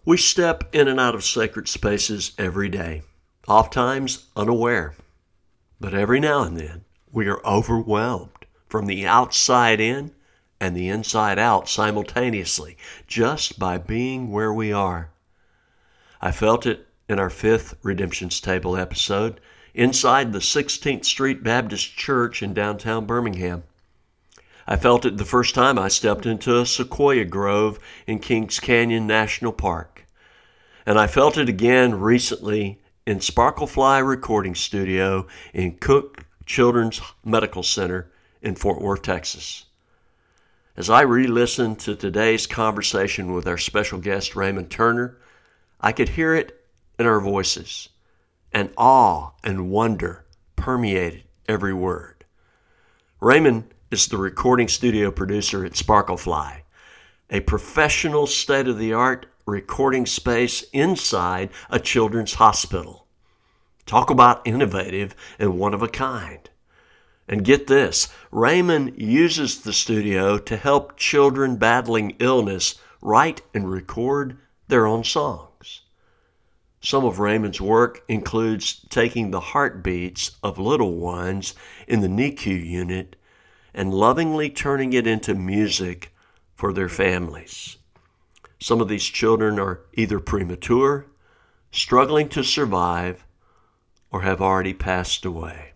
We step in and out of sacred spaces every day, oftentimes unaware. But every now and then, we are overwhelmed from the outside in and the inside out simultaneously, just by being where we are. I felt it in our 5th Redemption's Table episode, inside the 16th Street Baptist Church in downtown Birmingham. I felt it the first time I stepped into a sequoia grove in Kings Canyon National Park. And I felt it again recently in Sparklefly Recording Studio in Cook Children's Medical Center in Fort Worth, Texas. As I re-listened to today's conversation with our special guest, Raymond Turner, I could hear it in our voices, and awe and wonder permeated every word. Raymond is the recording studio producer at Sparklefly, a professional state-of-the-art recording space inside a children's hospital. Talk about innovative and one of a kind. And get this, Raymond uses the studio to help children battling illness write and record their own songs. Some of Raymond's work includes taking the heartbeats of little ones in the NICU unit and lovingly turning it into music for their families. Some of these children are either premature, struggling to survive, or have already passed away.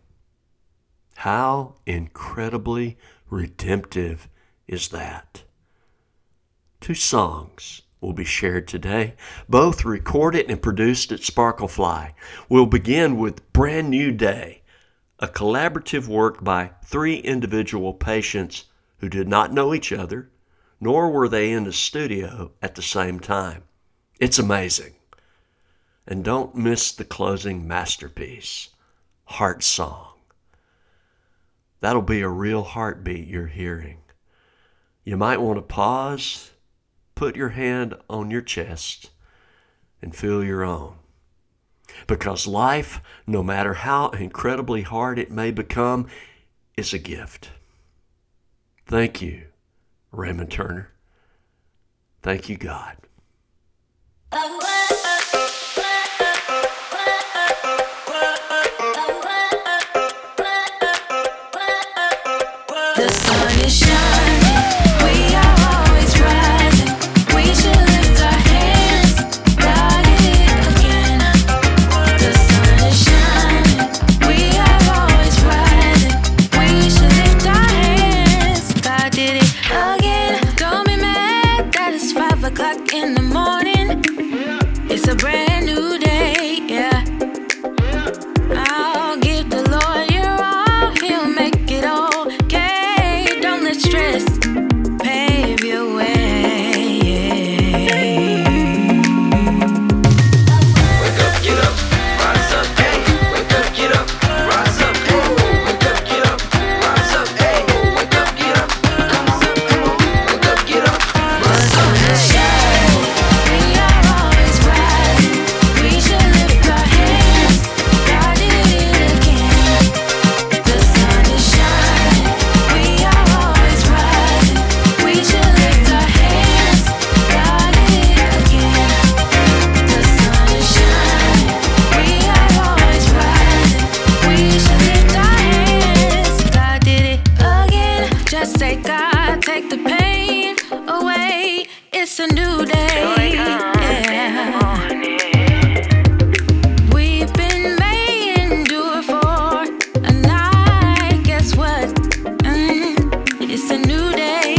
How incredibly redemptive is that? 2 songs will be shared today, both recorded and produced at Sparklefly. We'll begin with Brand New Day, a collaborative work by 3 individual patients who did not know each other, nor were they in the studio at the same time. It's amazing. And don't miss the closing masterpiece, Heart Song. That'll be a real heartbeat you're hearing. You might want to pause, put your hand on your chest, and feel your own. Because life, no matter how incredibly hard it may become, is a gift. Thank you, Raymond Turner. Thank you, God. The sun is shining, we are always rising. We should lift our hands, God did it again. The sun is shining, we are always rising. We should lift our hands, God did it again. Don't be mad that it's 5 o'clock in the morning. It's a brand new day, yeah. I'll give the Lord your all, He'll make it okay. Don't let stress pave your way. Wake up, get up, rise up, hey. Wake up, get up, rise up, hey. Wake up, get up, rise up, hey. Wake up, get up, come on, hey. Wake up, get up, rise up, hey. We are always rising. We should lift our hands. God did it again. The sun is shining. We are always rising. We should lift our hands. God did it again. The sun is shining. We are always rising. We should lift our hands. God did it again. Just say, God, take the pain away. It's a new day. Yeah. We've been made endure for a night. Guess what? It's a new day.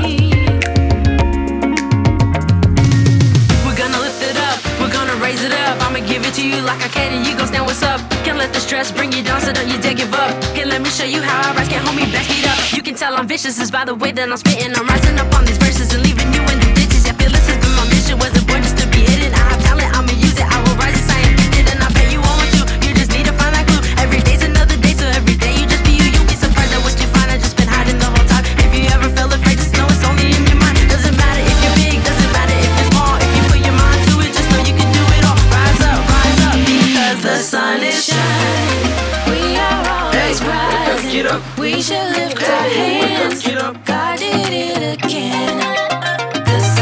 We're gonna lift it up, we're gonna raise it up. I'ma give it to you like I can and you gon' stand what's up. Can't let the stress bring you down, so don't you dare give up. Here, let me show you how I rise, can't hold me back, speed up. You can tell I'm vicious, is by the way that I'm spitting. I'm rising up on these verses and leaving you in the ditches. Yeah, feel this has been my mission, wasn't born just to be hidden. I have talent, I'ma use it, I will rise as I am gifted. And I bet you won't want to, you just need to find that clue. Every day's another day, so every day you just be you. You'll be surprised at what you find, I just been hiding the whole time. If you ever feel afraid, just know it's only in your mind. Doesn't matter if you're big, doesn't matter if you're small. If you put your mind to it, just know you can do it all. Rise up, because the sun is shining. We are always rising. Get up, We should lift our hands. get up. God did it again. The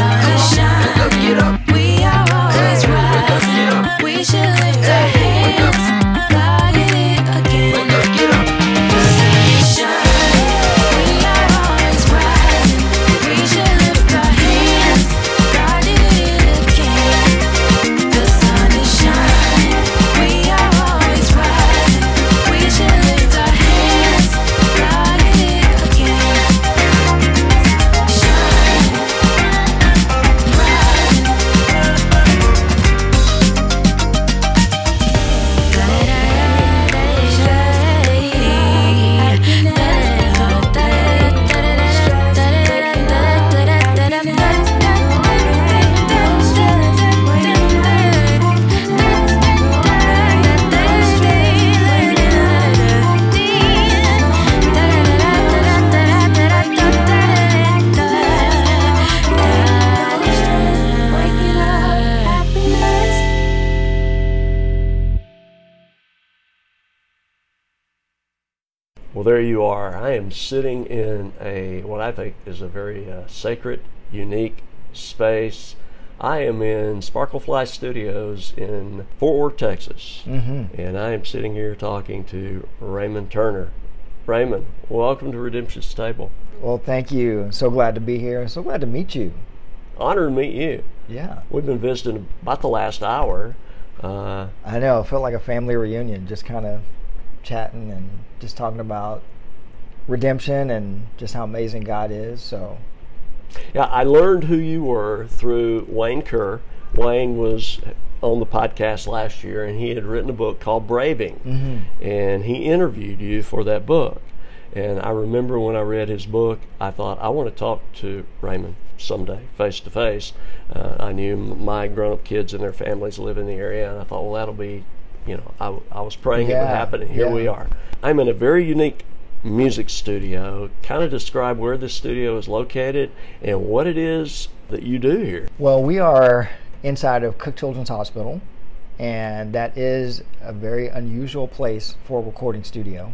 Well, there you are. I am sitting in what I think is a very sacred, unique space. I am in Sparklefly Studios in Fort Worth, Texas, and I am sitting here talking to Raymond Turner. Raymond, welcome to Redemption's Table. Well, thank you. So glad to be here. So glad to meet you. Honored to meet you. Yeah. We've been visiting about the last hour. I know. It felt like a family reunion, just kind of chatting and just talking about redemption and just how amazing God is. So, yeah, I learned who you were through Wayne Kerr. Wayne was on the podcast last year, and he had written a book called Braving, and he interviewed you for that book. And I remember when I read his book, I thought, I want to talk to Raymond someday, face to face. I knew my grown-up kids and their families live in the area, and I thought, well, that'll be, I was praying it would happen, and here we are. I'm in a very unique music studio. Kind of describe where this studio is located and what it is that you do here. well, we are inside of Cook Children's Hospital, and that is a very unusual place for a recording studio.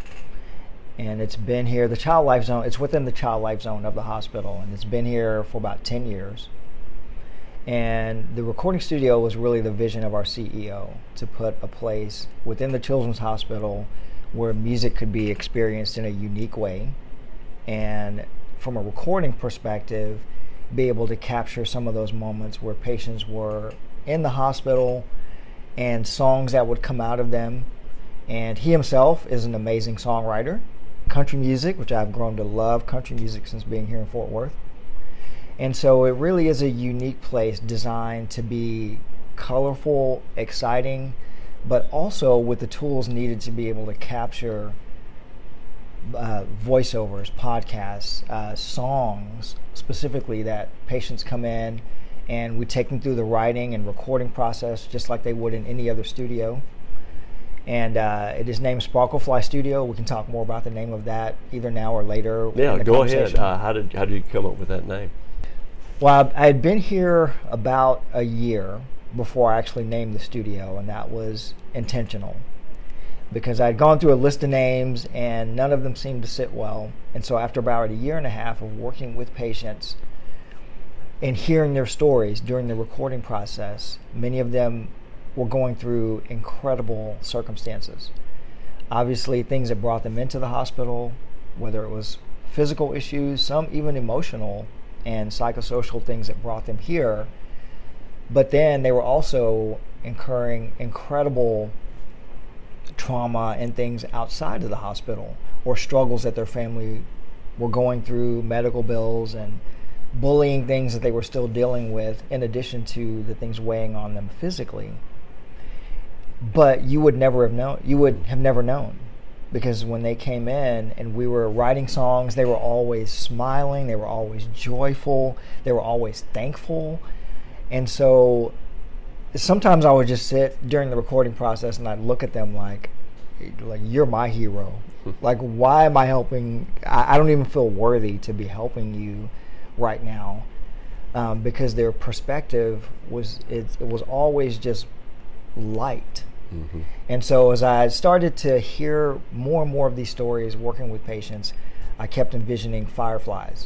And it's been here, the Child Life Zone, it's within the Child Life Zone of the hospital, and it's been here for about 10 years. And the recording studio was really the vision of our CEO, to put a place within the Children's Hospital where music could be experienced in a unique way, and from a recording perspective, be able to capture some of those moments where patients were in the hospital and songs that would come out of them. And he himself is an amazing songwriter. Country music, which I've grown to love country music since being here in Fort Worth. And so it really is a unique place designed to be colorful, exciting, but also with the tools needed to be able to capture voiceovers, podcasts, songs, specifically that patients come in and we take them through the writing and recording process just like they would in any other studio. And it is named Sparklefly Studio. We can talk more about the name of that either now or later. Yeah, in the go ahead. conversation. How did you come up with that name? Well, I had been here about a year before I actually named the studio, and that was intentional because I had gone through a list of names and none of them seemed to sit well. And so after about a year and a half of working with patients and hearing their stories during the recording process, many of them were going through incredible circumstances. Obviously, things that brought them into the hospital, whether it was physical issues, some even emotional and psychosocial things that brought them here. But then they were also incurring incredible trauma and things outside of the hospital, or struggles that their family were going through, medical bills and bullying things that they were still dealing with, in addition to the things weighing on them physically. But you would never have known. You would have never known, because when they came in and we were writing songs, they were always smiling, they were always joyful, they were always thankful. And so sometimes I would just sit during the recording process and I'd look at them like you're my hero. Like, why am I helping? I don't even feel worthy to be helping you right now, because their perspective was it was always just light. And so as I started to hear more and more of these stories working with patients, I kept envisioning fireflies.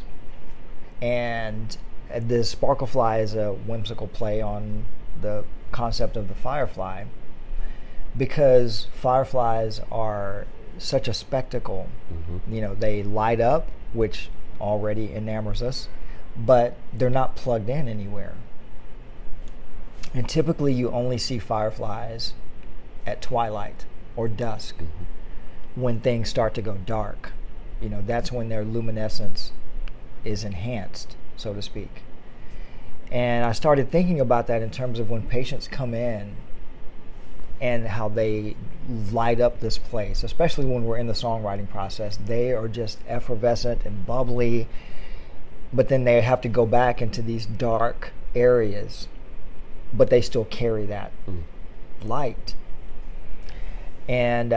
And the Sparklefly is a whimsical play on the concept of the firefly, because fireflies are such a spectacle. They light up, which already enamors us, but they're not plugged in anywhere. And typically you only see fireflies at twilight or dusk, when things start to go dark. That's when their luminescence is enhanced, so to speak. And I started thinking about that in terms of when patients come in and how they light up this place, especially when we're in the songwriting process. They are just effervescent and bubbly, but then they have to go back into these dark areas, but they still carry that light. And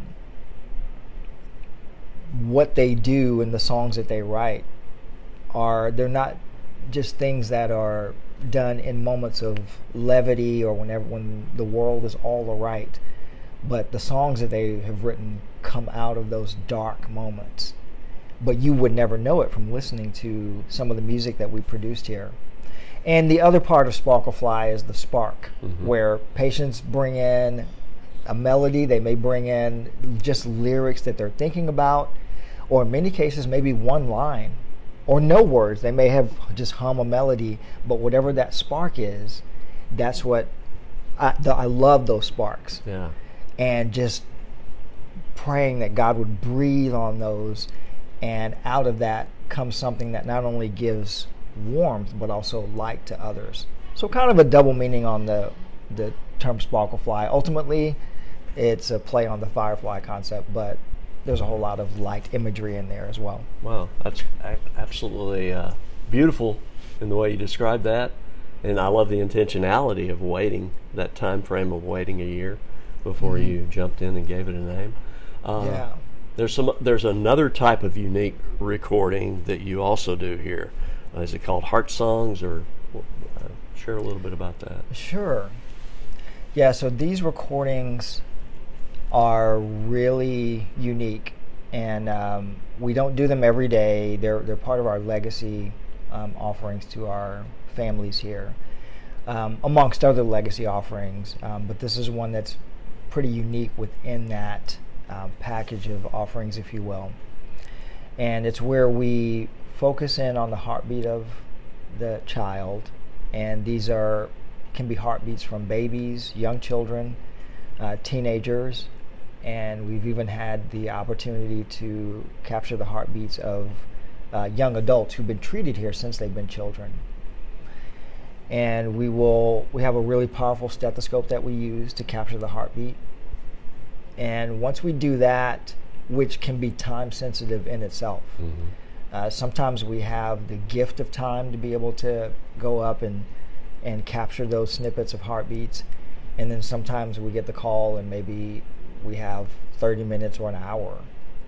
what they do in the songs that they write they're not just things that are done in moments of levity or when the world is all right, but the songs that they have written come out of those dark moments. But you would never know it from listening to some of the music that we produced here. And the other part of Sparklefly is the spark, where patients bring in a melody, they may bring in just lyrics that they're thinking about, or in many cases maybe one line, or no words. They may have just hum a melody, but whatever that spark is, that's what I love those sparks. Yeah. And just praying that God would breathe on those, and out of that comes something that not only gives warmth but also light to others. So kind of a double meaning on the term Sparklefly. Ultimately, it's a play on the firefly concept, but there's a whole lot of light imagery in there as well. Wow, that's absolutely beautiful in the way you described that, and I love the intentionality of waiting, that time frame of waiting a year before you jumped in and gave it a name. Yeah. There's another type of unique recording that you also do here. Is it called Heart Songs, or share a little bit about that? Sure. Yeah, so these recordings are really unique, and we don't do them every day. They're part of our legacy offerings to our families here, amongst other legacy offerings. But this is one that's pretty unique within that package of offerings, if you will. And it's where we focus in on the heartbeat of the child, and these can be heartbeats from babies, young children, teenagers, and we've even had the opportunity to capture the heartbeats of young adults who've been treated here since they've been children. And we have a really powerful stethoscope that we use to capture the heartbeat. And once we do that, which can be time sensitive in itself, sometimes we have the gift of time to be able to go up and capture those snippets of heartbeats, and then sometimes we get the call and maybe we have 30 minutes or an hour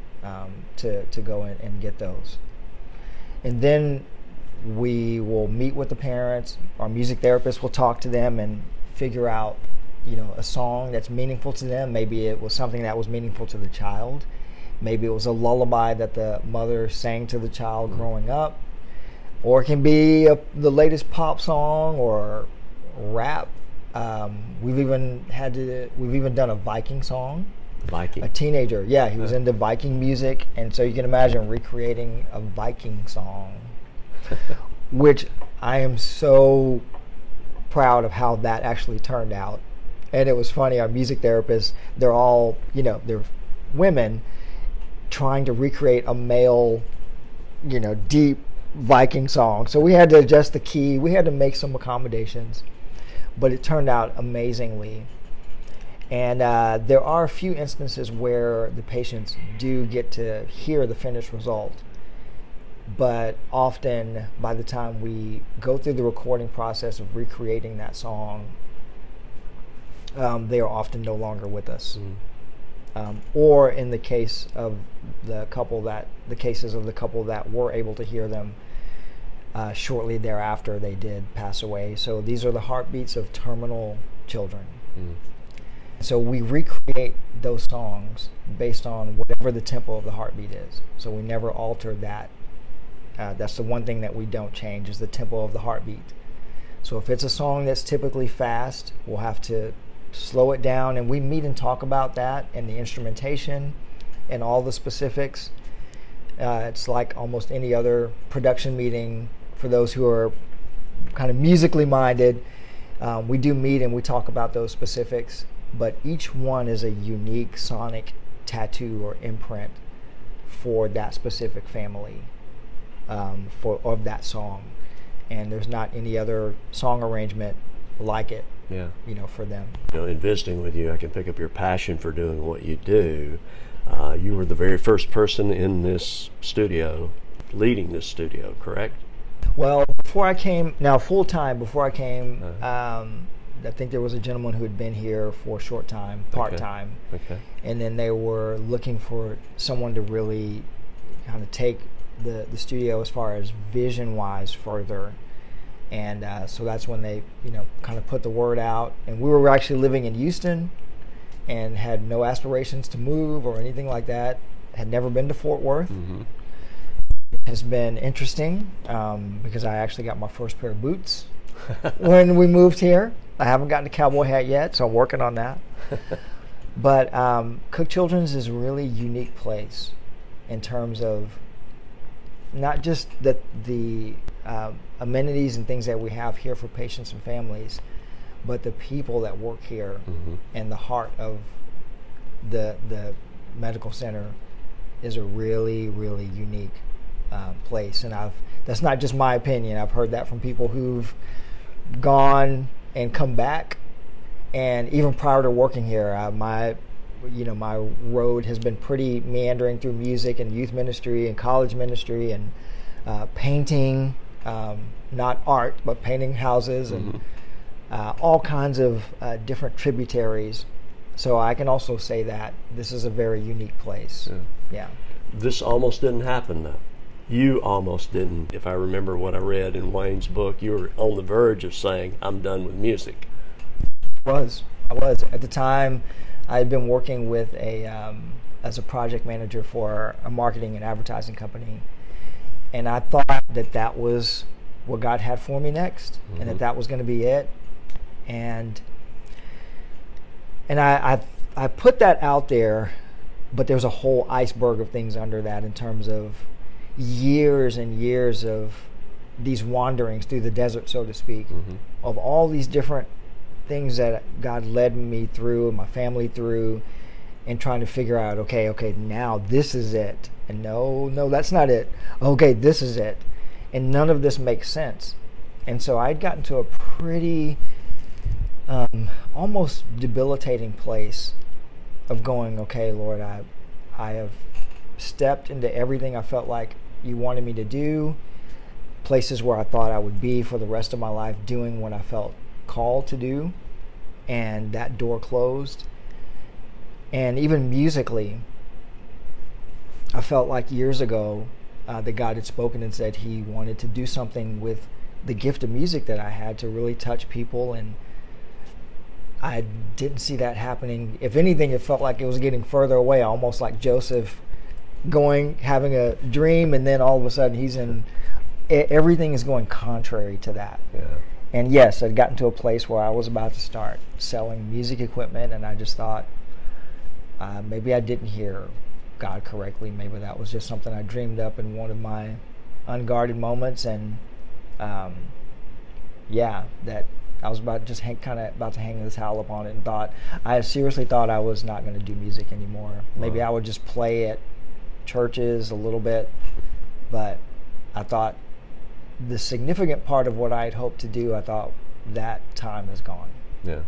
to go in and get those. And then we will meet with the parents. Our music therapist will talk to them and figure out, a song that's meaningful to them. Maybe it was something that was meaningful to the child. Maybe it was a lullaby that the mother sang to the child growing up, or it can be the latest pop song or rap. We've even done a Viking song. Viking. A teenager, he was into Viking music, and so you can imagine recreating a Viking song, which I am so proud of how that actually turned out. And it was funny. Our music therapists, they're all, they're women trying to recreate a male, deep Viking song. So we had to adjust the key. We had to make some accommodations, but it turned out amazingly. And there are a few instances where the patients do get to hear the finished result, but often by the time we go through the recording process of recreating that song, they are often no longer with us. Or in the case of the cases of the couple that were able to hear them, shortly thereafter they did pass away. So these are the heartbeats of terminal children. So we recreate those songs based on whatever the tempo of the heartbeat is. So we never alter that. That's the one thing that we don't change, is the tempo of the heartbeat. So if it's a song that's typically fast, we'll have to slow it down, and we meet and talk about that and the instrumentation and all the specifics. It's like almost any other production meeting for those who are kind of musically minded. We do meet and we talk about those specifics, but each one is a unique sonic tattoo or imprint for that specific family, of that song. And there's not any other song arrangement like it. For them. In visiting with you, I can pick up your passion for doing what you do. You were the very first person in this studio, leading this studio, correct? Well, before I came, I think there was a gentleman who had been here for a short time, part-time. Okay. And then they were looking for someone to really kind of take the studio as far as vision-wise further. And so that's when they, kind of put the word out. And we were actually living in Houston, and had no aspirations to move or anything like that. Had never been to Fort Worth. It has been interesting because I actually got my first pair of boots when we moved here. I haven't gotten a cowboy hat yet, so I'm working on that. But Cook Children's is a really unique place in terms of not just the amenities and things that we have here for patients and families, but the people that work here and the heart of the medical center is a really, really unique place. And that's not just my opinion. I've heard that from people who've gone and come back. And even prior to working here, my road has been pretty meandering through music and youth ministry and college ministry and painting, not art, but painting houses and all kinds of different tributaries. So I can also say that this is a very unique place. Yeah. This almost didn't happen, though. You almost didn't. If I remember what I read in Wayne's book, you were on the verge of saying, I'm done with music. I was. At the time, I had been working with as a project manager for a marketing and advertising company. And I thought that was what God had for me next, and that was going to be it. And I put that out there, but there's a whole iceberg of things under that in terms of years and years of these wanderings through the desert, so to speak, of all these different things that God led me through and my family through, and trying to figure out, okay, now this is it. And no, that's not it. Okay, this is it. And none of this makes sense. And so I'd gotten to a pretty almost debilitating place of going, okay, Lord, I have stepped into everything I felt like you wanted me to do, places where I thought I would be for the rest of my life doing what I felt called to do, and that door closed. And even musically, I felt like years ago that God had spoken and said he wanted to do something with the gift of music that I had to really touch people, and I didn't see that happening. If anything, it felt like it was getting further away, almost like Joseph having a dream, and then all of a sudden everything is going contrary to that. Yeah. And yes, I'd gotten to a place where I was about to start selling music equipment, and I just thought, maybe I didn't hear God correctly. Maybe that was just something I dreamed up in one of my unguarded moments, and that I was about to hang the towel upon it, and I seriously thought I was not going to do music anymore. Maybe I would just play at churches a little bit, but I thought the significant part of what I had hoped to do, I thought that time is gone. Yeah.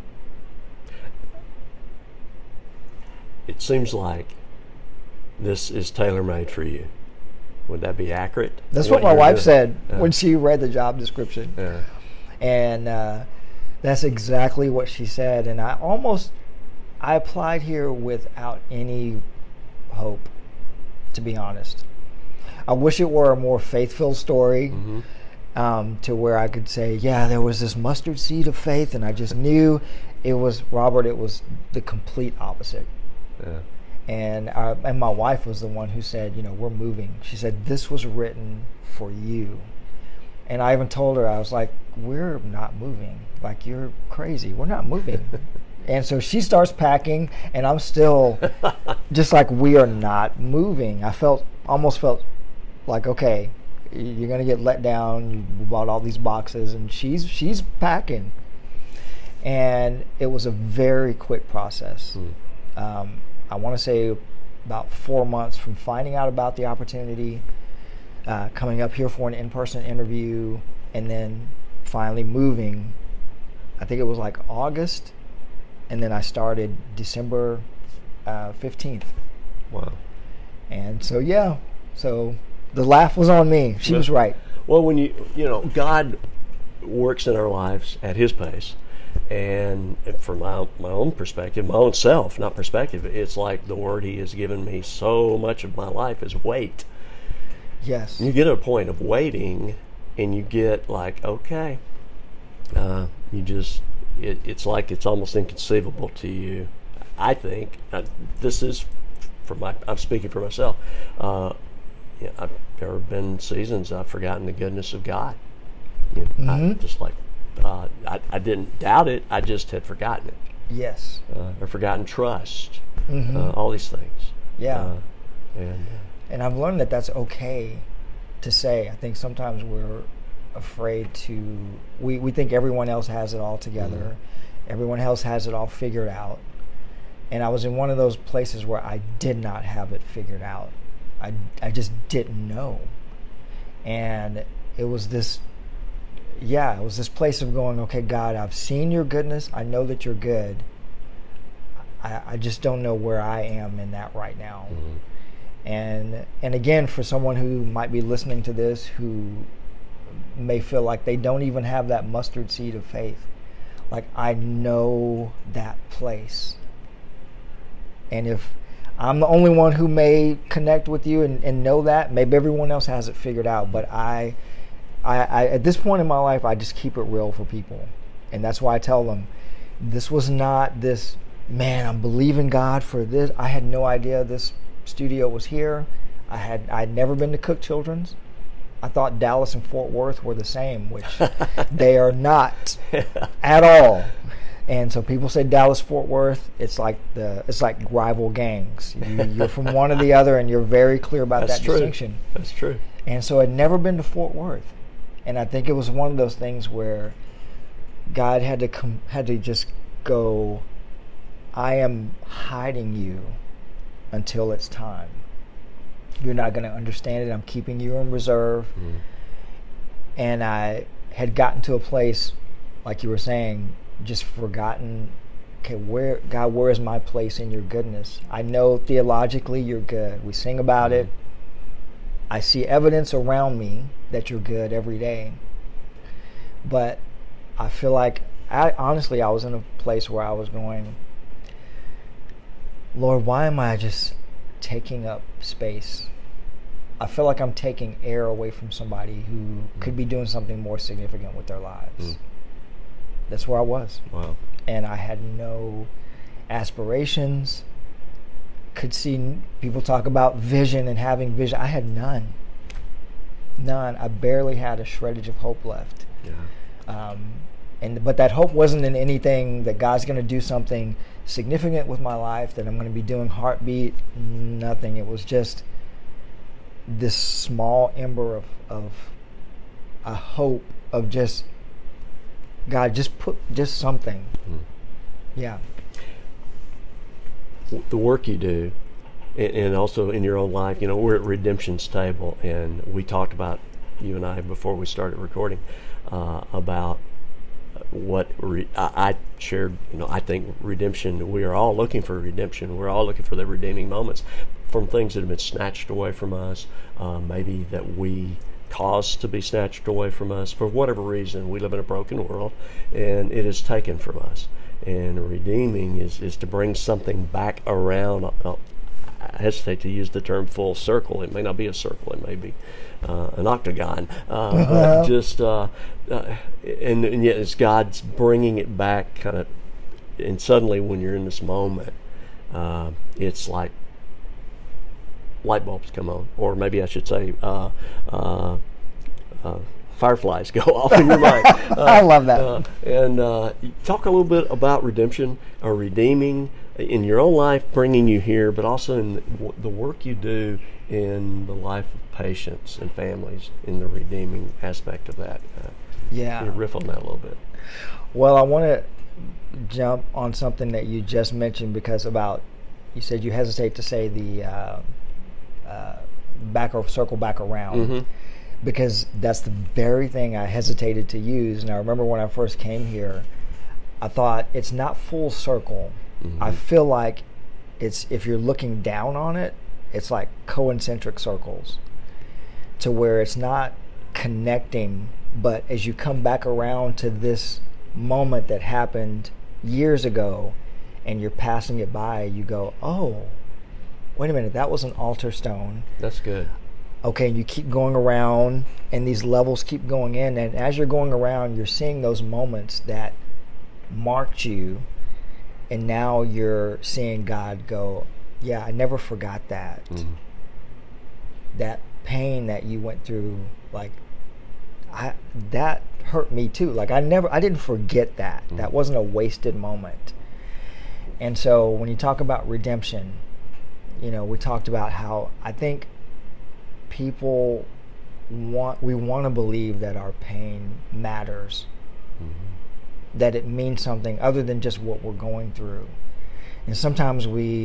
It seems like this is tailor-made for you. Would that be accurate? That's what my wife said when she read the job description. Yeah. And that's exactly what she said. And I applied here without any hope, to be honest. I wish it were a more faith-filled story, to where I could say, yeah, there was this mustard seed of faith, and I just knew it was the complete opposite. Yeah. And my wife was the one who said, we're moving. She said, this was written for you. And I even told her, I was like, we're not moving. Like, you're crazy. We're not moving. And so she starts packing, and I'm still just like, we are not moving. I almost felt like, okay, you're going to get let down. You bought all these boxes, and she's packing. And it was a very quick process. I want to say about 4 months from finding out about the opportunity, coming up here for an in-person interview, and then finally moving. I think it was like August, and then I started December 15th. Wow. And so, so the laugh was on me. She was right. Well, when God works in our lives at his pace. And from my own perspective, my own self, not perspective, it's like the word he has given me so much of my life is wait. Yes. You get to a point of waiting, and you get like, okay, it's like it's almost inconceivable to you. I think this is I'm speaking for myself. There have been seasons I've forgotten the goodness of God. I just like I didn't doubt it. I just had forgotten it. Yes. Or forgotten trust. All these things. Yeah. And And I've learned that that's okay to say. I think sometimes we're afraid to, we think everyone else has it all together. Everyone else has it all figured out. And I was in one of those places where I did not have it figured out. I just didn't know. And it was this place of going, okay, God, I've seen your goodness. I know that you're good. I just don't know where I am in that right now. And again, for someone who might be listening to this who may feel like they don't even have that mustard seed of faith, like, I know that place. And if I'm the only one who may connect with you and know that, maybe everyone else has it figured out. But I at this point in my life, I just keep it real for people. And that's why I tell them, this was not this, man, I'm believing God for this. I had no idea this studio was here. I'd never been to Cook Children's. I thought Dallas and Fort Worth were the same, which they are not at all. And so people say Dallas, Fort Worth, it's like rival gangs. You're from one or the other, and you're very clear about that distinction. That's true. And so I'd never been to Fort Worth, and I think it was one of those things where God had to just go, I am hiding you until it's time. You're not going to understand it. I'm keeping you in reserve. And I had gotten to a place, like you were saying, just forgotten, okay, where is my place in your goodness? I know theologically you're good. We sing about it. I see evidence around me that you're good every day. But I feel like, honestly, I was in a place where I was going, Lord, why am I just taking up space? I feel like I'm taking air away from somebody who could be doing something more significant with their lives. That's where I was. Wow. And I had no aspirations. Could see people talk about vision and having vision. I had none. I barely had a shreddage of hope left. Yeah. But that hope wasn't in anything that God's going to do something significant with my life, that I'm going to be doing heartbeat. Nothing. It was just this small ember of a hope of just, God, just something. Yeah. The work you do, and also in your own life, we're at Redemption's table, and we talked about, you and I, before we started recording, about what I shared. I think redemption, we are all looking for redemption. We're all looking for the redeeming moments from things that have been snatched away from us, maybe that we caused to be snatched away from us for whatever reason. We live in a broken world, and it is taken from us. And redeeming is to bring something back around. I hesitate to use the term full circle. It may not be a circle. It may be an octagon. But just and yet it's God's bringing it back, kind of. And suddenly, when you're in this moment, it's like light bulbs come on, or maybe I should say fireflies go off in your mind. I love that. And talk a little bit about redemption or redeeming in your own life, bringing you here, but also in the work you do in the life of patients and families, in the redeeming aspect of that. Yeah. Can you riff on that a little bit? Well, I want to jump on something that you just mentioned, because you said you hesitate to say the circle back around, because that's the very thing I hesitated to use. And I remember when I first came here, I thought it's not full circle. I feel like if you're looking down on it, it's like concentric circles, to where it's not connecting. But as you come back around to this moment that happened years ago, and you're passing it by, you go, oh, wait a minute, that was an altar stone. That's good. Okay, and you keep going around, and these levels keep going in, and as you're going around, you're seeing those moments that marked you, And now you're seeing God go, yeah, I never forgot that. Mhm. That pain that you went through, like, that hurt me too. Like, I didn't forget that. That wasn't a wasted moment. And so when you talk about redemption, we talked about how I think people we want to believe that our pain matters, that it means something other than just what we're going through. And sometimes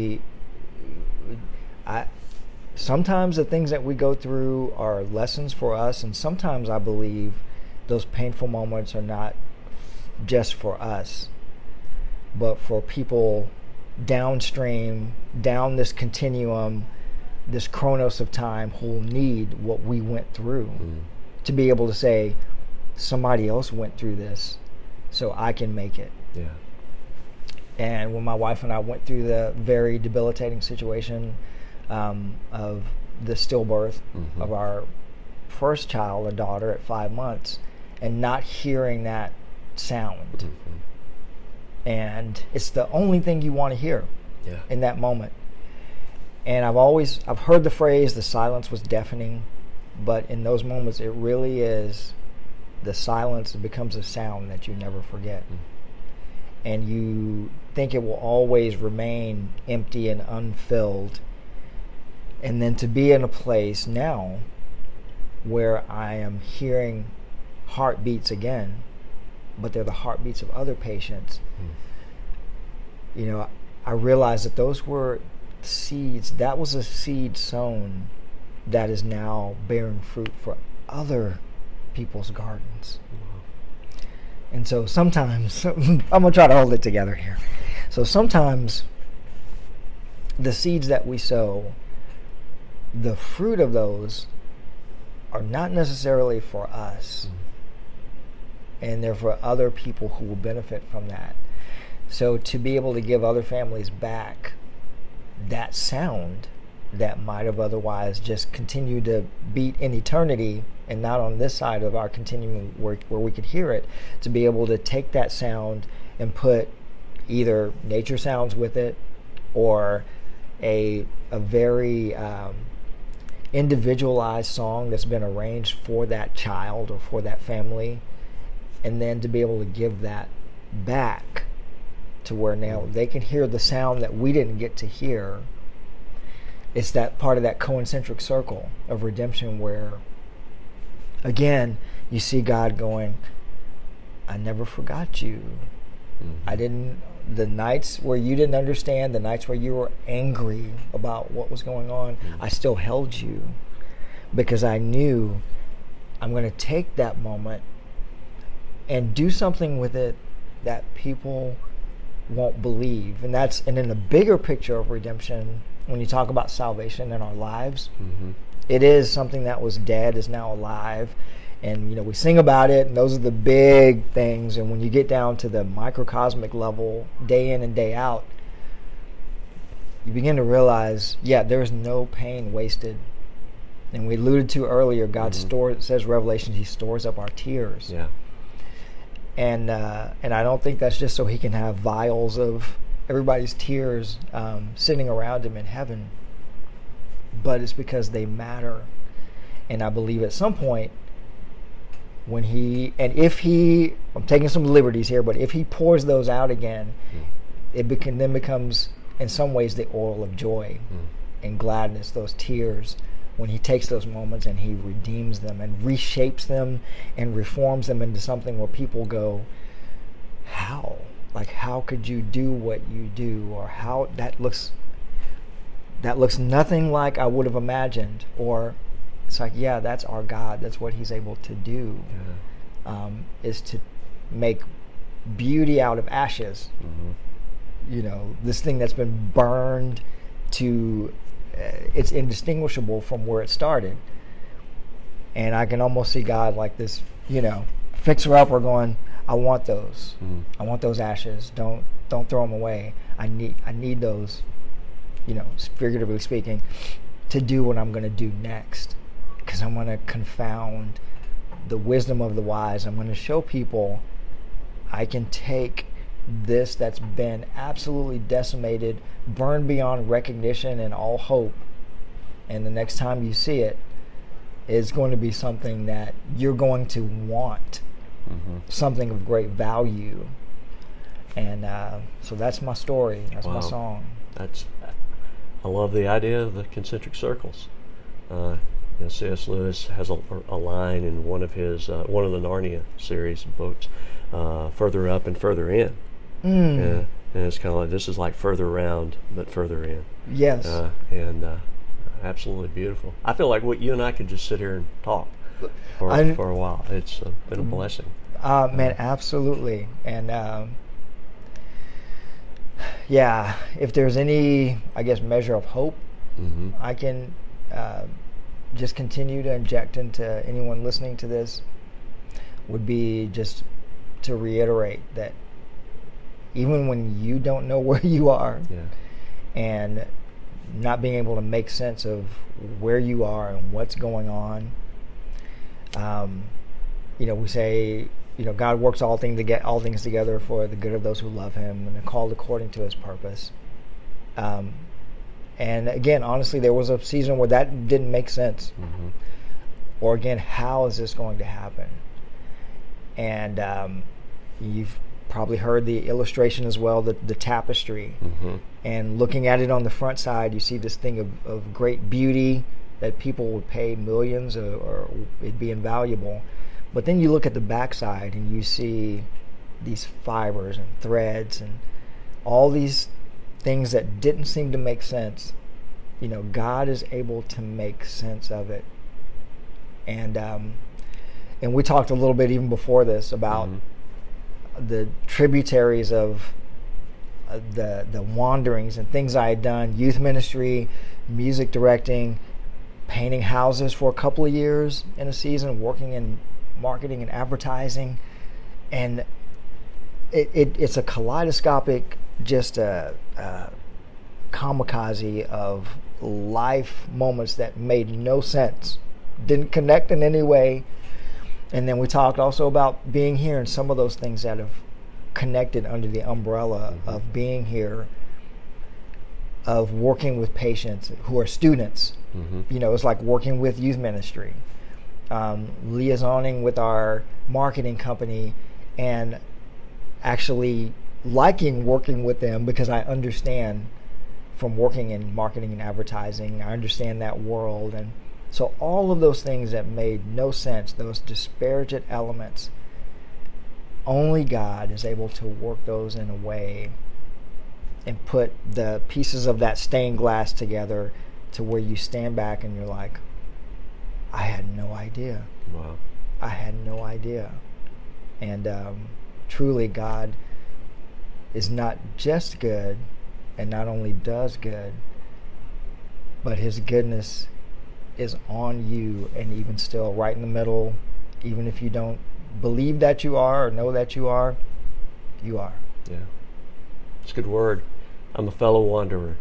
sometimes the things that we go through are lessons for us, and sometimes I believe those painful moments are not just for us, but for people downstream, down this continuum, this chronos of time, who will need what we went through to be able to say, somebody else went through this, so I can make it. Yeah. And when my wife and I went through the very debilitating situation of the stillbirth of our first child, a daughter, at 5 months, and not hearing that sound. And it's the only thing you want to hear Yeah. in that moment. And I've heard the phrase, the silence was deafening, but in those moments it really is, the silence becomes a sound that you never forget. And you think it will always remain empty and unfilled. And then to be in a place now where I am hearing heartbeats again, but they're the heartbeats of other patients. I realized that those were seeds. That was a seed sown that is now bearing fruit for other people's gardens. And so sometimes, I'm going to try to hold it together here. So sometimes the seeds that we sow, the fruit of those are not necessarily for us. And they're for other people who will benefit from that. So to be able to give other families back that sound that might have otherwise just continued to beat in eternity and not on this side of our continuum where we could hear it, to be able to take that sound and put either nature sounds with it or a very individualized song that's been arranged for that child or for that family, and then to be able to give that back to where now they can hear the sound that we didn't get to hear. It's that part of that concentric circle of redemption where, again, you see God going, I never forgot you. The nights where you didn't understand, the nights where you were angry about what was going on, I still held you because I knew I'm going to take that moment and do something with it that people won't believe. And in the bigger picture of redemption, when you talk about salvation in our lives, it is something that was dead is now alive. And we sing about it, and those are the big things. And when you get down to the microcosmic level, day in and day out, you begin to realize, there is no pain wasted. And we alluded to earlier, God says Revelation, He stores up our tears. Yeah. And I don't think that's just so He can have vials of everybody's tears sitting around Him in heaven, but it's because they matter. And I believe at some point, when if He, I'm taking some liberties here, but if He pours those out again, it then becomes, in some ways, the oil of joy and gladness, those tears, when He takes those moments and He redeems them and reshapes them and reforms them into something where people go, how? Like, how could you do what you do? Or how that looks nothing like I would have imagined. Or it's like, that's our God. That's what He's able to do, is to make beauty out of ashes. This thing that's been burned to, it's indistinguishable from where it started. And I can almost see God like this, fixer-upper going, I want those. I want those ashes. Don't throw them away. I need those, figuratively speaking, to do what I'm going to do next. Because I'm going to confound the wisdom of the wise. I'm going to show people I can take this that's been absolutely decimated, burned beyond recognition and all hope, and the next time you see it is going to be something that you're going to want, something of great value. And so that's my story. That's my Wow. song. I love the idea of the concentric circles. C.S. Lewis has a line in one of his one of the Narnia series of books, further up and further in. And it's kind of like, this is like further around but further in. Yes. Absolutely beautiful. I feel like you and I could just sit here and talk for a while. It's been a blessing. Man, absolutely. And yeah, if there's any, I guess, measure of hope I can just continue to inject into anyone listening to this, would be just to reiterate that even when you don't know where you are, and not being able to make sense of where you are and what's going on, we say, God works all things together for the good of those who love Him and are called according to His purpose. And again, honestly, there was a season where that didn't make sense. Or again, how is this going to happen? And you've probably heard the illustration as well, the tapestry. And looking at it on the front side, you see this thing of great beauty that people would pay millions or it'd be invaluable. But then you look at the backside and you see these fibers and threads and all these things that didn't seem to make sense. God is able to make sense of it. And we talked a little bit even before this about the tributaries of the wanderings and things I had done: youth ministry, music directing, painting houses for a couple of years in a season, working in marketing and advertising, and it's a kaleidoscopic, just a kamikaze of life moments that made no sense, didn't connect in any way. And then we talked also about being here and some of those things that have connected under the umbrella of being here, of working with patients who are students. It's like working with youth ministry, liaisoning with our marketing company, and actually liking working with them because I understand from working in marketing and advertising, I understand that world. And so all of those things that made no sense, those disparaged elements, only God is able to work those in a way and put the pieces of that stained glass together to where you stand back and you're like, I had no idea. Wow. I had no idea. And truly, God is not just good and not only does good, but His goodness is on you, and even still right in the middle, even if you don't believe that you are or know that you are, you are. Yeah. It's a good word. I'm a fellow wanderer.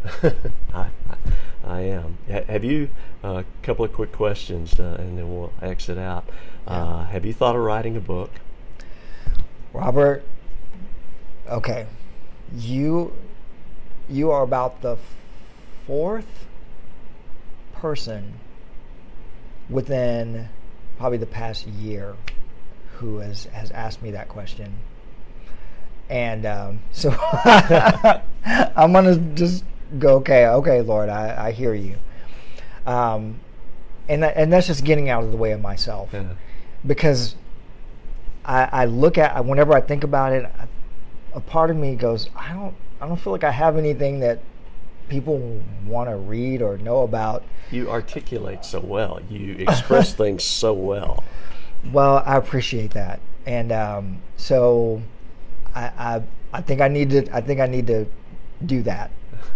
I am. Have you, a couple of quick questions and then we'll exit out. Have you thought of writing a book? Robert, okay, you are about the fourth person within probably the past year who has asked me that question. And so I'm going to just go, okay, Lord, I hear you. And that's just getting out of the way of myself. Yeah. Because I look at, whenever I think about it, a part of me goes, I don't feel like I have anything that people want to read or know about. You articulate so well. You express things so well. Well, I appreciate that. And so I think I need to do that.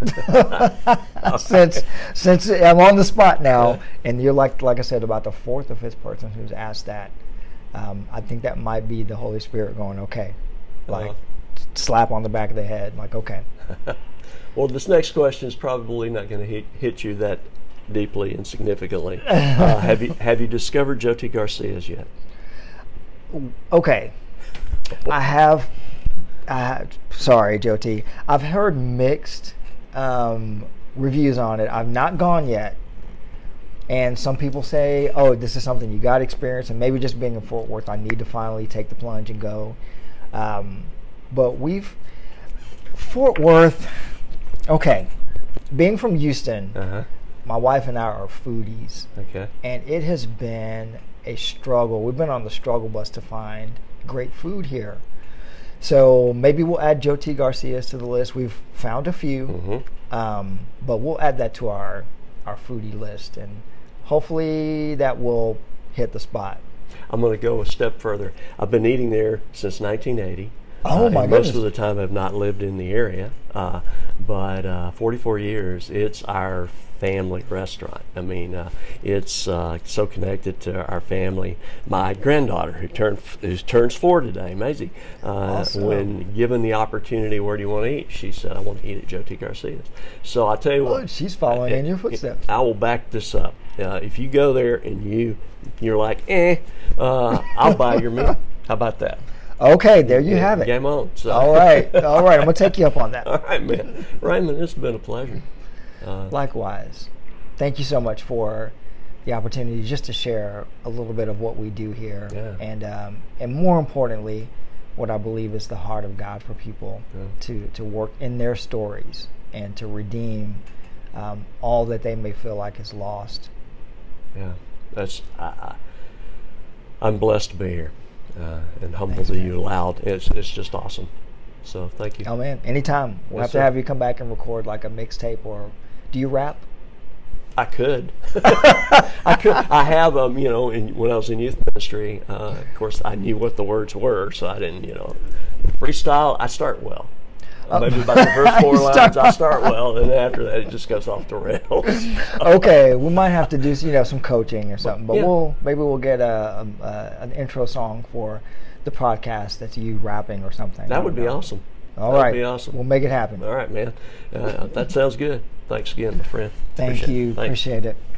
since I'm on the spot now, and you're like I said, about the fourth or fifth person who's asked that. I think that might be the Holy Spirit going, okay, like slap on the back of the head, like, okay. Well, this next question is probably not going to hit you that deeply and significantly. Have you discovered Joe T. Garcia's yet? Okay, I have Sorry, Joe T. I've heard mixed reviews on it. I've not gone yet. And some people say, oh, this is something you got to experience. And maybe just being in Fort Worth, I need to finally take the plunge and go. But Fort Worth, okay. Being from Houston, my wife and I are foodies. Okay. And it has been a struggle. We've been on the struggle bus to find great food here. So maybe we'll add Joe T. Garcia's to the list. We've found a few, but we'll add that to our foodie list, and hopefully that will hit the spot. I'm going to go a step further. I've been eating there since 1980. Oh my and goodness. Most of the time I've not lived in the area, but 44 years, it's our family restaurant. I mean, it's so connected to our family. My granddaughter, who turns 4 today, Maisie, Awesome. when given the opportunity, where do you want to eat? She said, I want to eat at Joe T. Garcia's. So I'll tell you Oh, what. she's following in your footsteps. I will back this up. If you go there and you're like, I'll buy your meal. How about that? Okay, there you have it. Game on. So. All right. I'm going to take you up on that. All right, man. Raymond, it's been a pleasure. Likewise. Thank you so much for the opportunity just to share a little bit of what we do here. Yeah. And more importantly, what I believe is the heart of God for people to work in their stories and to redeem all that they may feel like is lost. Yeah, I'm blessed to be here and humbled Thanks, that man. you allowed. It's just awesome. So thank you. Oh man, anytime. We'll Yes, have sir. to have you come back and record like a mixtape, or do you rap? I could. I have, when I was in youth ministry, of course, I knew what the words were, so I didn't, freestyle. I start well. Maybe about the first 4 You lines, I start well, and after that, it just goes off the rails. Okay, we might have to do some coaching or something, but Yeah. maybe we'll get an intro song for the podcast that's you rapping or something. That would be awesome. All That right, would be awesome. We'll make it happen. All right, man. That sounds good. Thanks again, my friend. Thank Appreciate it. you. Thanks. Appreciate it.